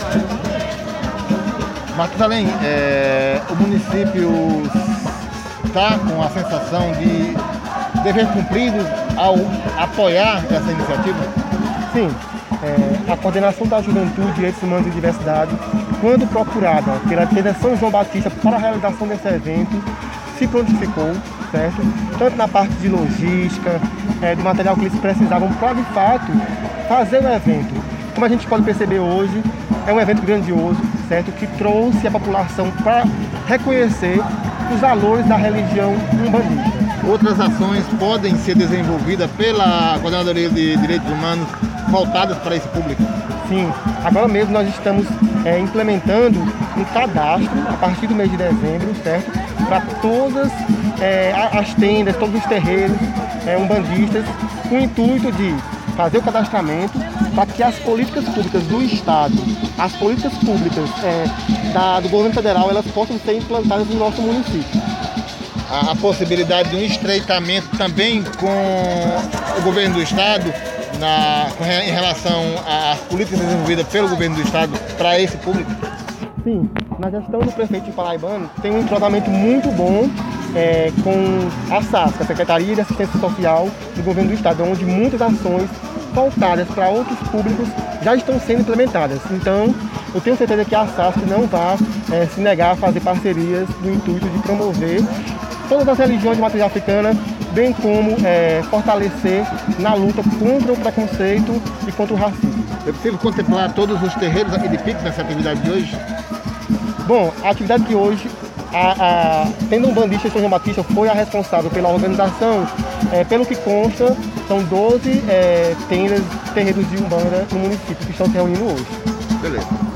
Matusalém, o município está com a sensação de dever cumprido ao apoiar essa iniciativa? Sim, a Coordenação da Juventude, Direitos Humanos e Diversidade, quando procurada pela Direção João Batista para a realização desse evento, se prontificou, certo? Tanto na parte de logística, do material que eles precisavam para, de fato, fazer o evento. Como a gente pode perceber hoje, é um evento grandioso, certo? Que trouxe a população para reconhecer os valores da religião umbandista. Outras ações podem ser desenvolvidas pela Coordenadoria de Direitos Humanos voltadas para esse público? Sim, agora mesmo nós estamos implementando um cadastro a partir do mês de dezembro, certo? Para todas as tendas, todos os terreiros umbandistas, com o intuito de fazer o cadastramento para que as políticas públicas do Estado, as políticas públicas do governo federal, elas possam ser implantadas no nosso município. A possibilidade de um estreitamento também com o governo do Estado em relação às políticas desenvolvidas pelo governo do Estado para esse público? Sim, na gestão do prefeito de Paraibano tem um entrosamento muito bom com a SASC, a Secretaria de Assistência Social do Governo do Estado, onde muitas ações voltadas para outros públicos já estão sendo implementadas. Então, eu tenho certeza que a SASC não vai se negar a fazer parcerias no intuito de promover todas as religiões de matriz africana, bem como fortalecer na luta contra o preconceito e contra o racismo. É possível contemplar todos os terreiros aqui de Pico nessa atividade de hoje? Bom, a atividade de hoje, a tenda umbandista São João Batista foi a responsável pela organização. Pelo que consta, são 12 tendas, terreiros de Umbanda no município que estão se reunindo hoje. Beleza.